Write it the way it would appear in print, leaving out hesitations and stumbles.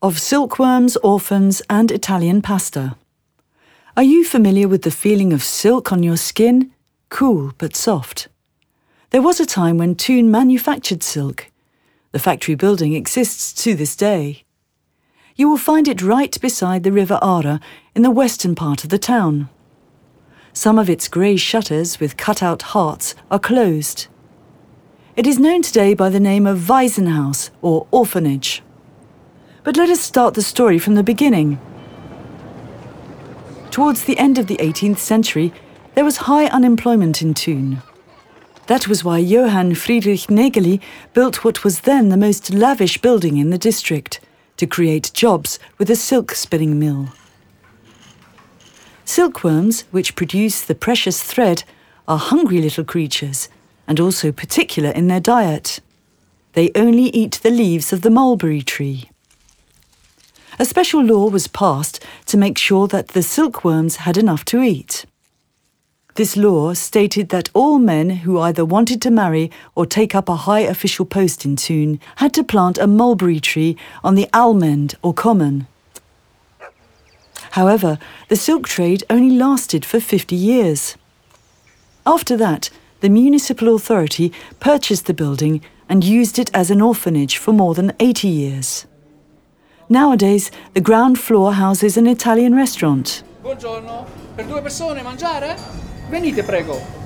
of silkworms, orphans, and Italian pasta. Are you familiar with the feeling of silk on your skin? Cool but soft. There was a time when Thun manufactured silk. The factory building exists to this day. You will find it right beside the River Ara in the western part of the town. Some of its grey shutters with cut-out hearts are closed. It is known today by the name of Waisenhaus or orphanage. But let us start the story from the beginning. Towards the end of the 18th century, there was high unemployment in Thun. That was why Johann Friedrich Nägeli built what was then the most lavish building in the district, to create jobs with a silk spinning mill. Silkworms, which produce the precious thread, are hungry little creatures and also particular in their diet. They only eat the leaves of the mulberry tree. A special law was passed to make sure that the silkworms had enough to eat. This law stated that all men who either wanted to marry or take up a high official post in Thun had to plant a mulberry tree on the Almend or common. However, the silk trade only lasted for 50 years. After that, the municipal authority purchased the building and used it as an orphanage for more than 80 years. Nowadays, the ground floor houses an Italian restaurant. Buongiorno, per 2 persone mangiare? Venite prego.